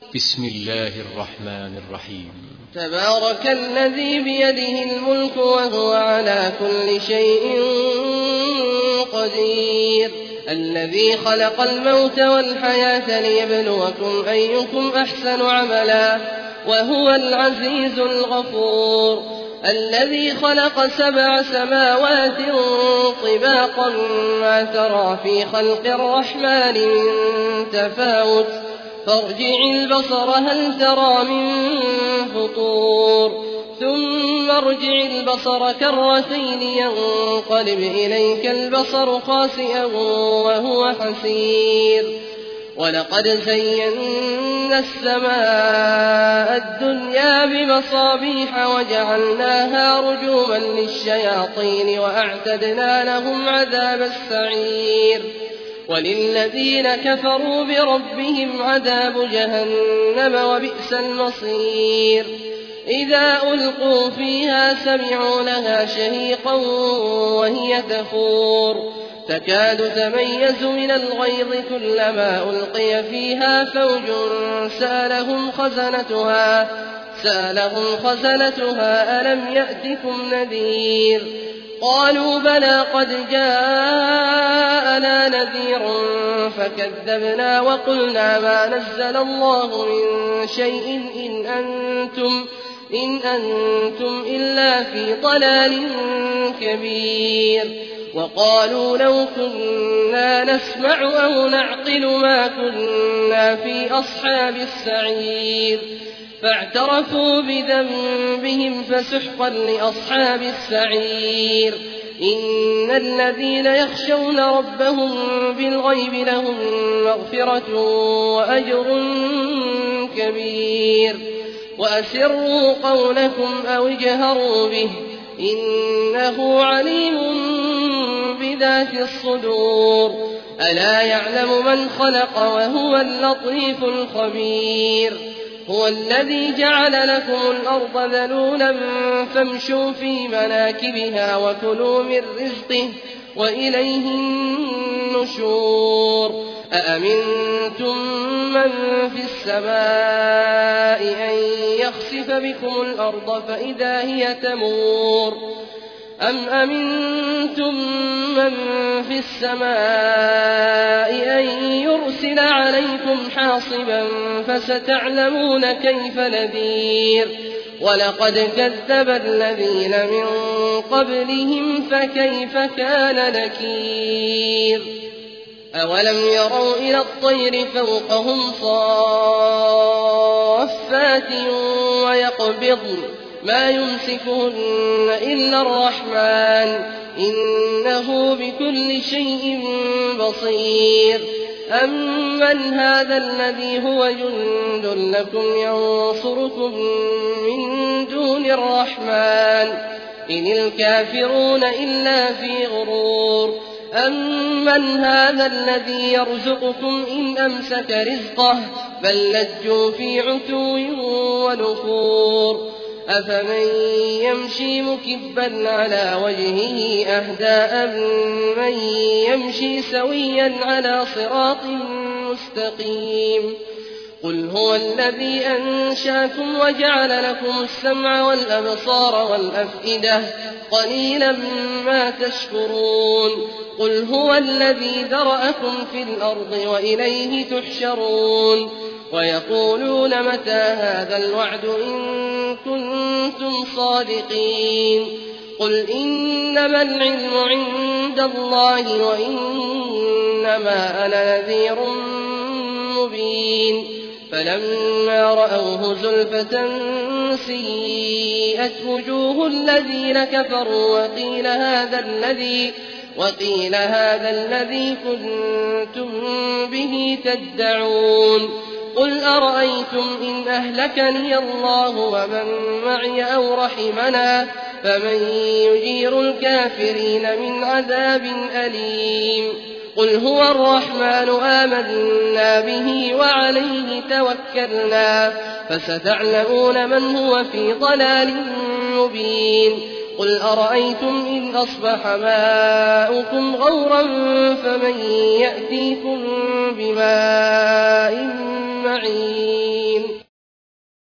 بسم الله الرحمن الرحيم. تبارك الذي بيده الملك وهو على كل شيء قدير، الذي خلق الموت والحياة ليبلوكم أيكم أحسن عملا وهو العزيز الغفور، الذي خلق 7 سماوات طباقا ما ترى في خلق الرحمن من تفاوت فارجع البصر هل ترى من فطور ثم ارجع البصر كرتين ينقلب إليك البصر خاسئا وهو حسير. ولقد زينا السماء الدنيا بمصابيح وجعلناها رجوما للشياطين وأعتدنا لهم عذاب السعير. وللذين كفروا بربهم عذاب جهنم وبئس المصير. إذا ألقوا فيها سمعوا لها شهيقا وهي تفور تكاد تميز من الغيظ كلما ألقي فيها فوج سألهم خزنتها ألم يأتكم نذير قالوا بلى قد جاءنا نذير فكذبنا وقلنا ما نزل الله من شيء إن أنتم إلا في ضلال كبير. وقالوا لو كنا نسمع أو نعقل ما كنا في أصحاب السعير فاعترفوا بذنبهم فسحقا لأصحاب السعير. إن الذين يخشون ربهم بالغيب لهم مغفرة وأجر كبير. وأسروا قولكم أو اجهروا به إنه عليم بذات الصدور. ألا يعلم من خلق وهو اللطيف الخبير. هو الذي جعل لكم الأرض ذلولا فامشوا في مناكبها وكلوا من رزقه وإليه النشور. أأمنتم من في السماء أن يخسف بكم الأرض فإذا هي تمور أم أمنتم من في السماء أن يرسل عليكم حاصبا فستعلمون كيف نذير. ولقد كذب الذين من قبلهم فكيف كان نكير. أولم يروا إلى الطير فوقهم صافات ويقبضن ما يمسكهن إلا الرحمن إنه بكل شيء بصير. أمن هذا الذي هو جند لكم ينصركم من دون الرحمن إن الكافرون إلا في غرور. أمن هذا الذي يرزقكم إن أمسك رزقه بل لجوا في عتو ونفور. أفمن يمشي مكبا على وجهه أهدى من يمشي سويا على صراط مستقيم. قل هو الذي أنشاكم وجعل لكم السمع والأبصار والأفئدة قليلا ما تشكرون. قل هو الذي ذرأكم في الأرض وإليه تحشرون. ويقولون متى هذا الوعد إن كنتم صادقين. قل إنما العلم عند الله وإنما أنا نذير مبين. فلما رأوه زلفة سيئت وجوه الذين كفروا وقيل هذا الذي كنتم به تدعون. قل أرأيتم إن أهلكني الله ومن معي أو رحمنا فمن يجير الكافرين من عذاب أليم. قل هو الرحمن آمنا به وعليه توكلنا فستعلمون من هو في ضلال مبين. قل أرأيتم إن أصبح ماؤكم غورا فمن يأتيكم بماء معين.